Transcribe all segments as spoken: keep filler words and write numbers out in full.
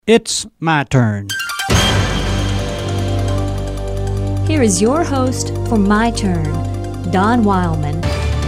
It's my turn. Here is your host for My Turn, Don Wildman.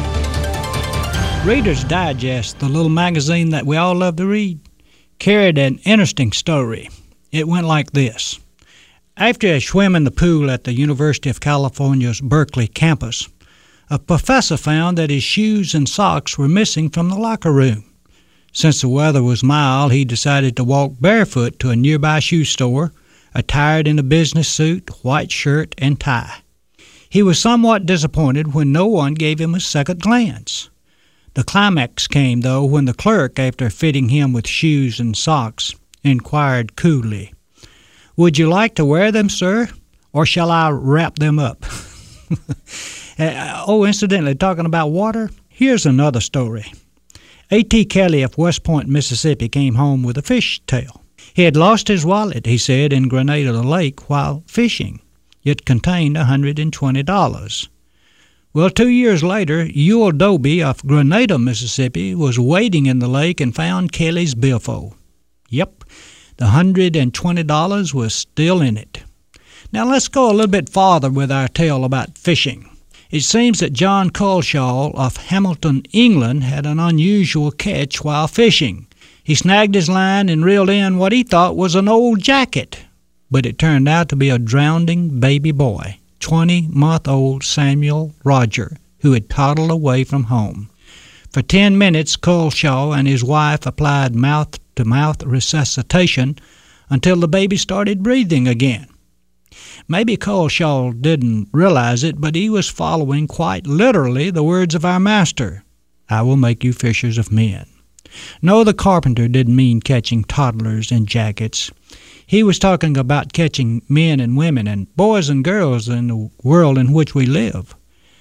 Reader's Digest, the little magazine that we all love to read, carried an interesting story. It went like this. After a swim in the pool at the University of California's Berkeley campus, a professor found that his shoes and socks were missing from the locker room. Since the weather was mild, he decided to walk barefoot to a nearby shoe store, attired in a business suit, white shirt, and tie. He was somewhat disappointed when no one gave him a second glance. The climax came, though, when the clerk, after fitting him with shoes and socks, inquired coolly, "Would you like to wear them, sir, or shall I wrap them up?" uh, oh, incidentally, talking about water, here's another story. A T Kelly of West Point, Mississippi, came home with a fish tail. He had lost his wallet, he said, in Grenada Lake while fishing. It contained one hundred twenty dollars. Well, two years later, Ewell Dobie of Grenada, Mississippi, was wading in the lake and found Kelly's billfold. Yep, the one hundred twenty dollars was still in it. Now let's go a little bit farther with our tale about fishing. It seems that John Culshaw of Hamilton, England, had an unusual catch while fishing. He snagged his line and reeled in what he thought was an old jacket, but it turned out to be a drowning baby boy, twenty-month-old Samuel Roger, who had toddled away from home. For ten minutes, Culshaw and his wife applied mouth-to-mouth resuscitation until the baby started breathing again. Maybe Culshaw didn't realize it, but he was following quite literally the words of our master, "I will make you fishers of men." No, the carpenter didn't mean catching toddlers in jackets. He was talking about catching men and women and boys and girls in the world in which we live.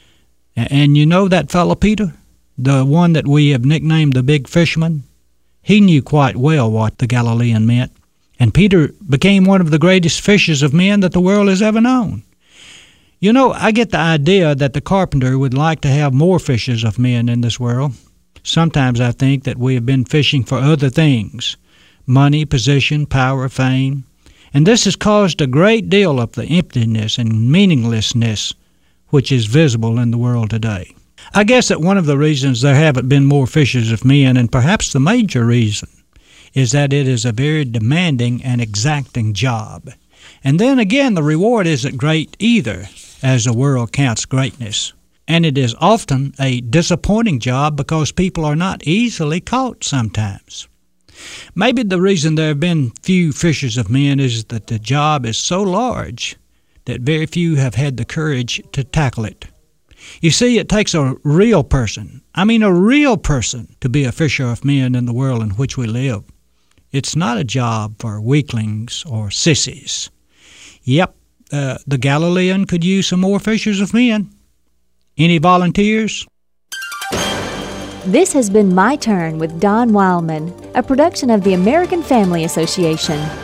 And you know that fellow Peter, the one that we have nicknamed the Big Fisherman? He knew quite well what the Galilean meant, and Peter became one of the greatest fishers of men that the world has ever known. You know, I get the idea that the carpenter would like to have more fishers of men in this world. Sometimes I think that we have been fishing for other things, money, position, power, fame, and this has caused a great deal of the emptiness and meaninglessness which is visible in the world today. I guess that one of the reasons there haven't been more fishers of men, and perhaps the major reason, is that it is a very demanding and exacting job. And then again, the reward isn't great either, as the world counts greatness. And it is often a disappointing job because people are not easily caught sometimes. Maybe the reason there have been few fishers of men is that the job is so large that very few have had the courage to tackle it. You see, it takes a real person, I mean a real person, to be a fisher of men in the world in which we live. It's not a job for weaklings or sissies. Yep, uh, the Galilean could use some more fishers of men. Any volunteers? This has been My Turn with Don Wildman, a production of the American Family Association.